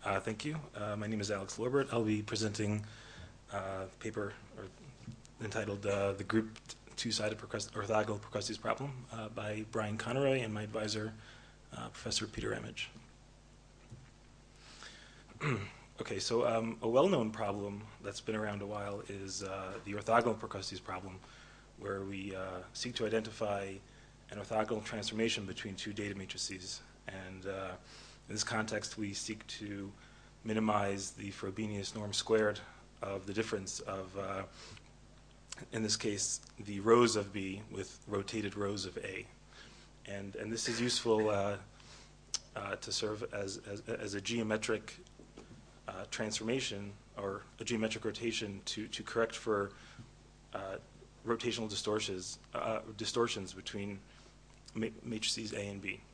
Thank you. My name is Alex Lorbert. I'll be presenting a paper entitled The Group Two-Sided Orthogonal Procrustes Problem by Brian Conroy and my advisor, Professor Peter Ramage. Okay, so a well-known problem that's been around a while is the orthogonal Procrustes problem, where we seek to identify an orthogonal transformation between two data matrices. And in this context, we seek to minimize the Frobenius norm squared of the difference of, in this case, the rows of B with rotated rows of A. And this is useful to serve as a geometric transformation or a geometric rotation to correct for rotational distortions between matrices A and B.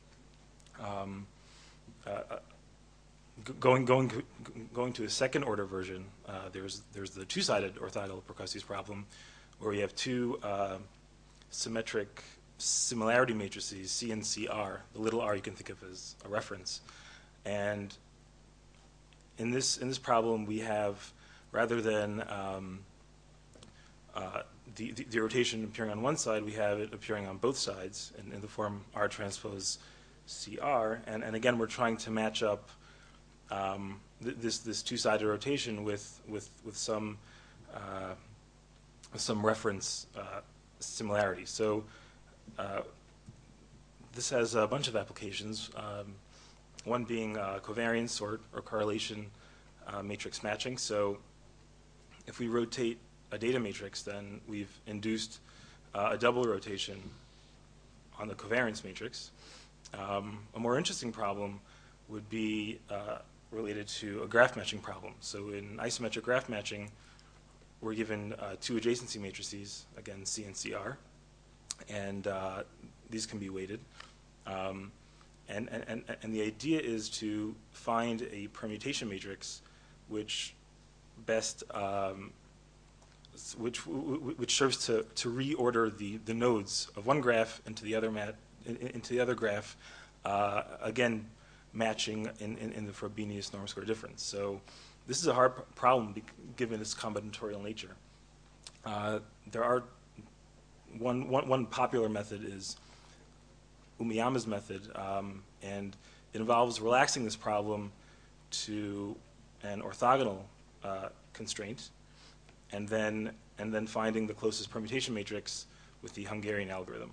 Going to a second order version, there's the two-sided orthogonal Procrustes problem, where we have two symmetric similarity matrices, C and CR. The little r you can think of as a reference. And in this problem, we have, rather than the rotation appearing on one side, we have it appearing on both sides in the form R transpose CR. And again, we're trying to match up this two-sided rotation with some reference similarity. So this has a bunch of applications. One being covariance or correlation matrix matching. So if we rotate a data matrix, then we've induced a double rotation on the covariance matrix. A more interesting problem would be related to a graph matching problem. So in isometric graph matching, we're given two adjacency matrices, again, C and CR, and these can be weighted. And the idea is to find a permutation matrix which best which serves to reorder the nodes of one graph into the other graph, again matching in the Frobenius norm square difference. So this is a hard problem given its combinatorial nature. There are one popular method is Umiyama's method, and it involves relaxing this problem to an orthogonal constraint, and then finding the closest permutation matrix with the Hungarian algorithm.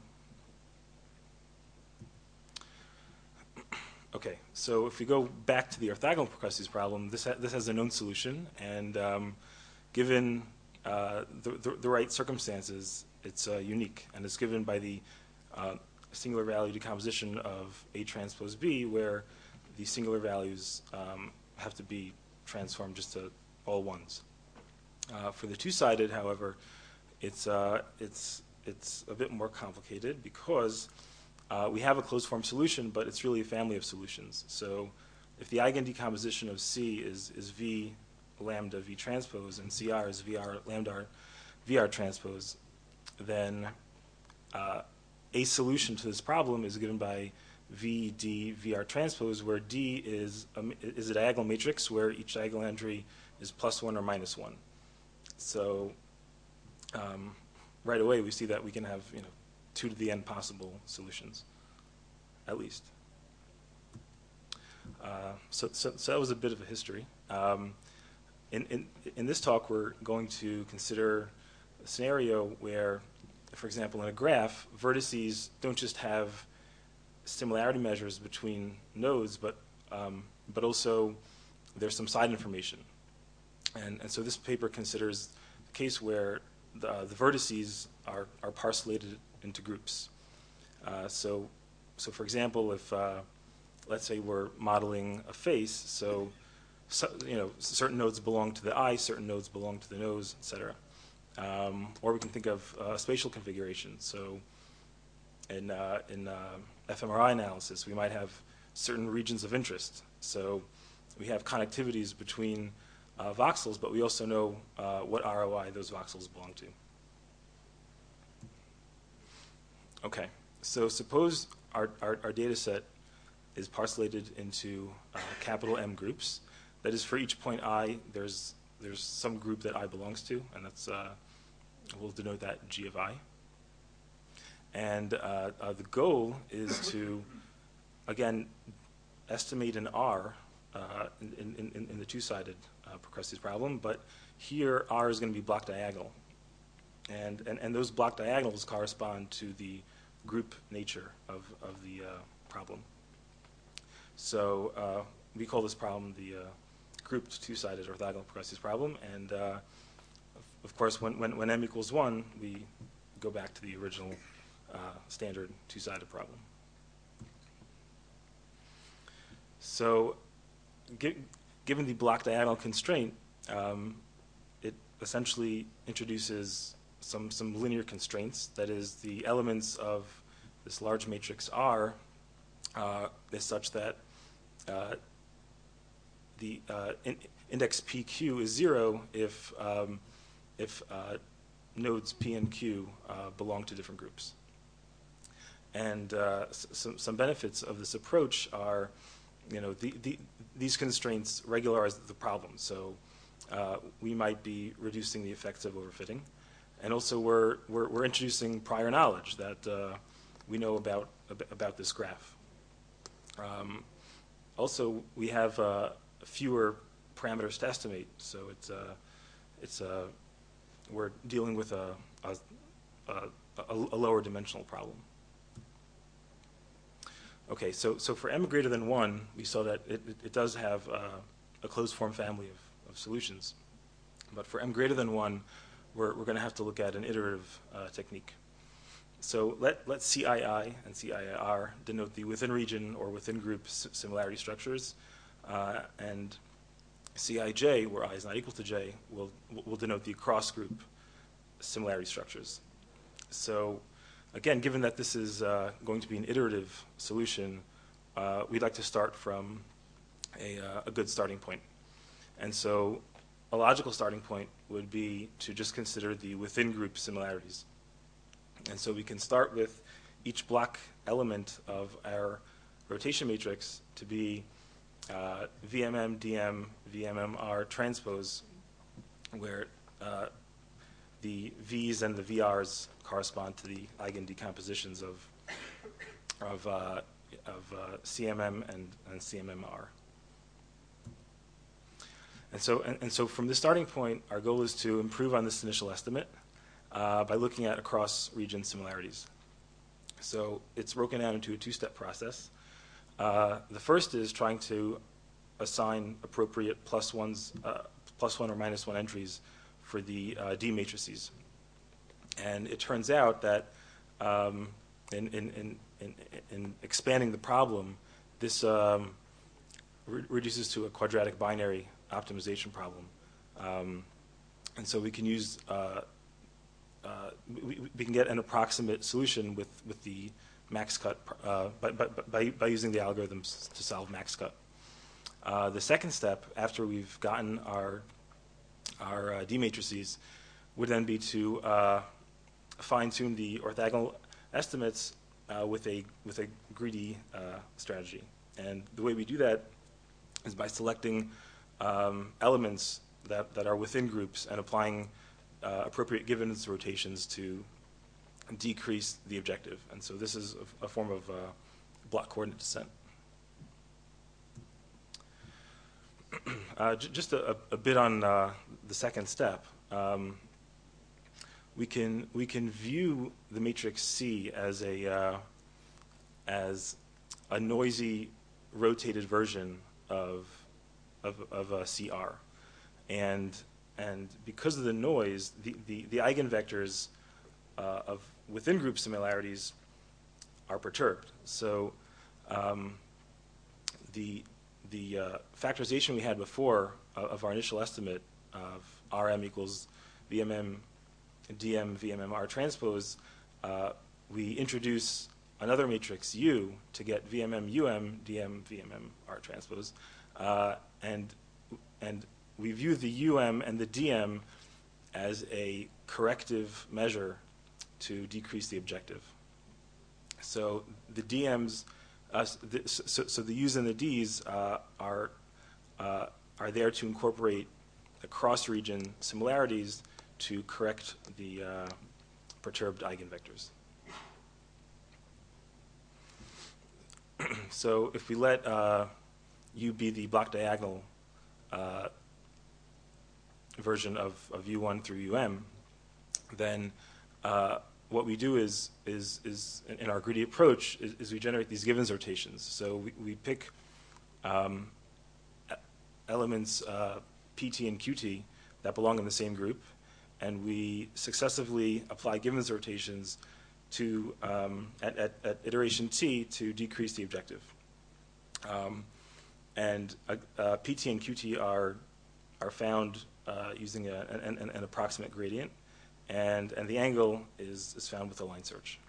Okay, so if we go back to the orthogonal Procrustes problem, this has a known solution, and given the right circumstances, it's unique, and it's given by the singular value decomposition of A transpose B, where the singular values have to be transformed just to all ones. For the two-sided, however, it's a bit more complicated because we have a closed form solution, but it's really a family of solutions. So if the eigen decomposition of C is V lambda V transpose and CR is VR lambda VR transpose, then a solution to this problem is given by V D VR transpose, where D is a diagonal matrix where each diagonal entry is +1 or -1. So right away we see that we can have 2 to the n possible solutions, at least. So that was a bit of a history. In this talk, we're going to consider a scenario where, for example, in a graph, vertices don't just have similarity measures between nodes, but also there's some side information. And so this paper considers the case where the vertices are parcellated into groups. So for example, if let's say we're modeling a face, so certain nodes belong to the eye, certain nodes belong to the nose, etc. Or we can think of spatial configuration. So in fMRI analysis, we might have certain regions of interest. So we have connectivities between voxels, but we also know what ROI those voxels belong to. Okay, so suppose our data set is parcellated into capital M groups. That is, for each point I, there's some group that I belongs to, and that's we'll denote that G of I. And the goal is to, again, estimate an R in the two-sided Procrustes problem, but here R is going to be block diagonal. And those block diagonals correspond to the group nature of the problem. So we call this problem the grouped two-sided orthogonal Procrustes problem, and of course when m equals 1, we go back to the original standard two-sided problem. So given the block diagonal constraint, it essentially introduces some linear constraints. That is, the elements of this large matrix R is such that the index PQ is 0 if nodes P and Q belong to different groups. And some benefits of this approach are, these constraints regularize the problem. So we might be reducing the effects of overfitting, and also we're introducing prior knowledge that we know about this graph. Also, we have fewer parameters to estimate, so we're dealing with a lower dimensional problem. Okay, so for m greater than 1, we saw that it does have a closed form family of solutions. But for m greater than 1, we're going to have to look at an iterative technique. So let CII and CIIR denote the within region or within group similarity structures, and CIJ, where I is not equal to j, will denote the cross group similarity structures. So again, given that this is going to be an iterative solution, we'd like to start from a good starting point. And so a logical starting point would be to just consider the within group similarities. And so we can start with each block element of our rotation matrix to be VMM, DM, VMMR transpose, where the V's and the VR's correspond to the eigendecompositions of CMM and CMMR. And so from this starting point, our goal is to improve on this initial estimate by looking at across region similarities. So it's broken down into a two-step process. The first is trying to assign appropriate plus one or minus one entries for the D matrices. And it turns out that in expanding the problem, this reduces to a quadratic binary optimization problem. And so we can use we can get an approximate solution with the max cut by using the algorithms to solve max cut. The second step, after we've gotten our D matrices, would then be to fine-tune the orthogonal estimates with a greedy strategy. And the way we do that is by selecting elements that are within groups and applying appropriate givens rotations to decrease the objective. And so this is a form of block coordinate descent. Just a bit on the second step. We can view the matrix C as a noisy, rotated version of CR, and because of the noise, the eigenvectors of within group similarities are perturbed. So the factorization we had before of our initial estimate of RM equals VMM DM VMMR transpose, we introduce another matrix U to get VMM UM DM VMMR transpose, and we view the UM and the DM as a corrective measure to decrease the objective. So the DMs, so the U's and the D's are are there to incorporate the cross-region similarities to correct the perturbed eigenvectors. So if we let U be the block diagonal version of U1 through UM, then what we do is in our greedy approach is we generate these Givens rotations. So we pick elements PT and QT that belong in the same group, and we successively apply Givens rotations to at iteration T to decrease the objective. And PT and QT are found using an approximate gradient, and the angle is found with a line search.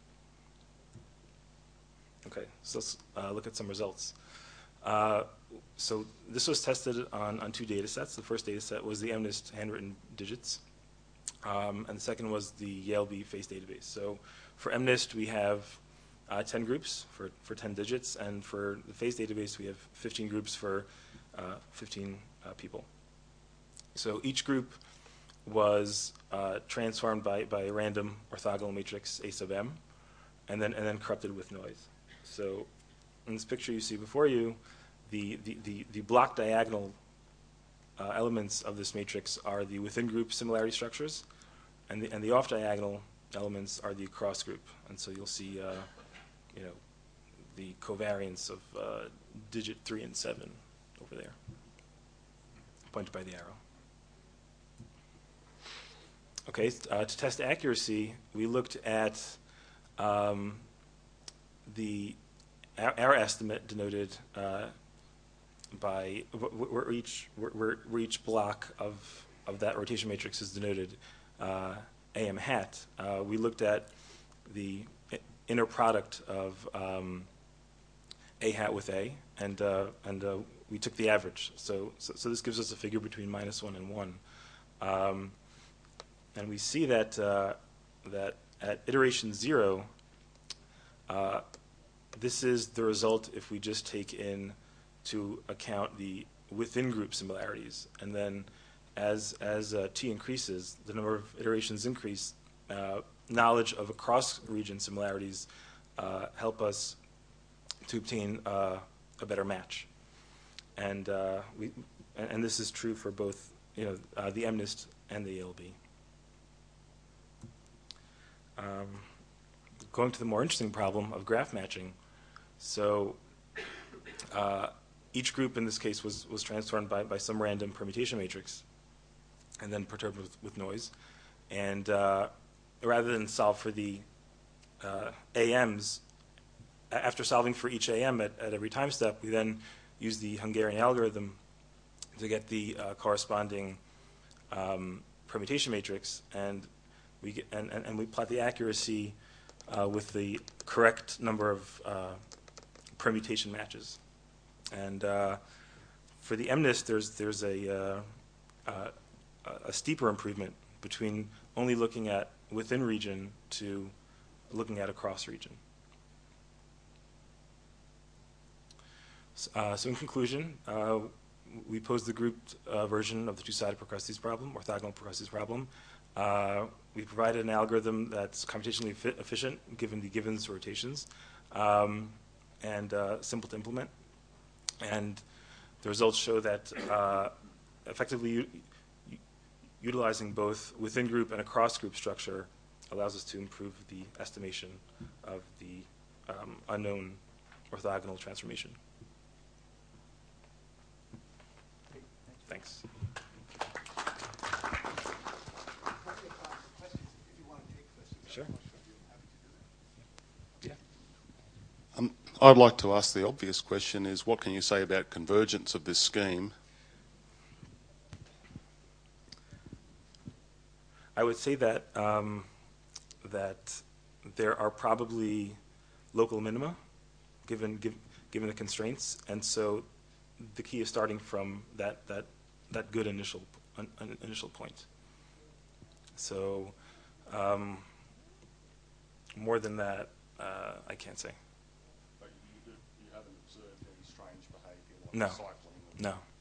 Okay, so let's look at some results. So this was tested on two data sets. The first data set was the MNIST handwritten digits, and the second was the Yale-B face database. So for MNIST, we have 10 groups for 10 digits, and for the face database, we have 15 groups for 15 people. So each group was transformed by a random orthogonal matrix A sub m, and then corrupted with noise. So in this picture you see before you, the block diagonal elements of this matrix are the within group similarity structures, and the off diagonal elements are the cross group. And so you'll see the covariance of digit 3 and 7 over there, pointed by the arrow. Okay, to test accuracy, we looked at the error estimate denoted by where each block of that rotation matrix is denoted AM hat. We looked at the inner product of A hat with A, and we took the average. So this gives us a figure between -1 and 1. And we see that that at iteration 0, this is the result if we just take into account the within group similarities, and then as T increases, the number of iterations increase. Knowledge of across region similarities help us to obtain a better match, and this is true for both the MNIST and the Yale-B. Going to the more interesting problem of graph matching. So each group in this case was transformed by some random permutation matrix and then perturbed with noise. And rather than solve for the AMs, after solving for each AM at every time step, we then use the Hungarian algorithm to get the corresponding permutation matrix, and we plot the accuracy with the correct number of permutation matches. And for the MNIST, there's a steeper improvement between only looking at within region to looking at across region. So in conclusion, we posed the grouped version of the two-sided Procrustes problem, orthogonal Procrustes problem. We provided an algorithm that's computationally efficient given the Givens rotations, and simple to implement. And the results show that effectively utilizing both within group and across group structure allows us to improve the estimation of the unknown orthogonal transformation. Thanks. Sure. Yeah. I'd like to ask the obvious question is, what can you say about convergence of this scheme? I would say that that there are probably local minima given the constraints, and so the key is starting from that good initial point. So more than that, I can't say. But you haven't observed any strange behaviour like No. cycling? No.